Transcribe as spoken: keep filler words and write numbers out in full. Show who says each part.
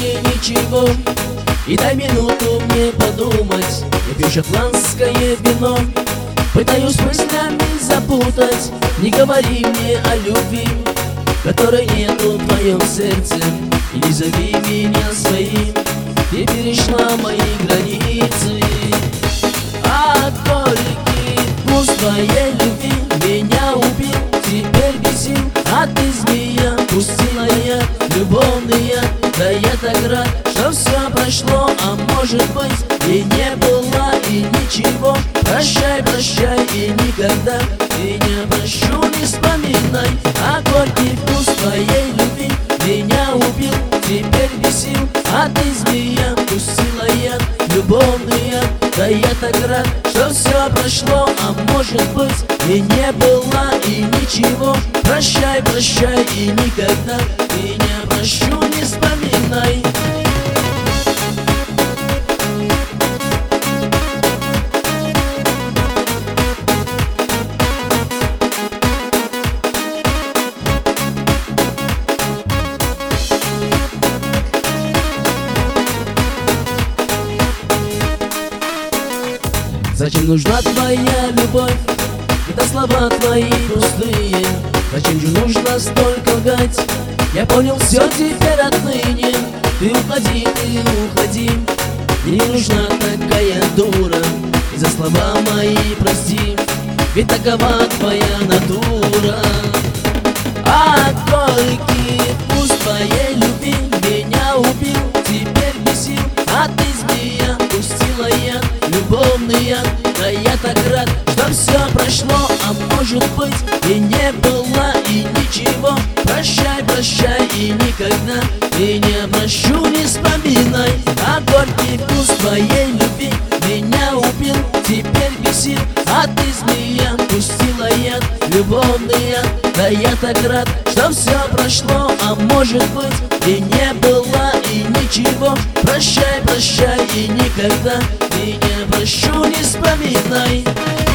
Speaker 1: мне ничего. И дай минуту мне подумать. Я пью шотландское вино, пытаюсь мыслями запутать. Не говори мне о любви, которой нету в твоем сердце. И не зови меня своим, ты перешла мои границы. А горький вкус твоей любви меня убил, теперь бесил. А ты, змея, пустила я любовный яд. Да я так рад, что все прошло, а может быть и не было, и ничего. Прощай, прощай, и никогда меня прощу, не вспоминай. А горький вкус твоей любви меня убил, теперь бесил. А ты, змея, пустила яд, любовный яд. Да я так рад, что все прошло, а может быть и не было, и ничего. Прощай, прощай, и никогда меня прощу, не вспоминай. Зачем нужна твоя любовь, когда слова твои пустые? Зачем же нужно столько лгать? Я понял все теперь отныне. Ты уходи, ты уходи, мне не нужна такая дура. И за слова мои прости, ведь такова твоя натура. А горький вкус твоей любви меня убил, теперь бесил. А ты, змея, пустила я любовный яд. Да я так рад, что все прошло, а может быть и не было, и ничего. Прощай, прощай, и никогда меня прощу, не вспоминай. А горький вкус твоей любви меня убил, теперь бесил. А ты, змея, пустила яд, любовный яд. Да я так рад, что все прошло, а может быть и не было, и ничего. Прощай, прощай, и никогда меня прощу, не вспоминай.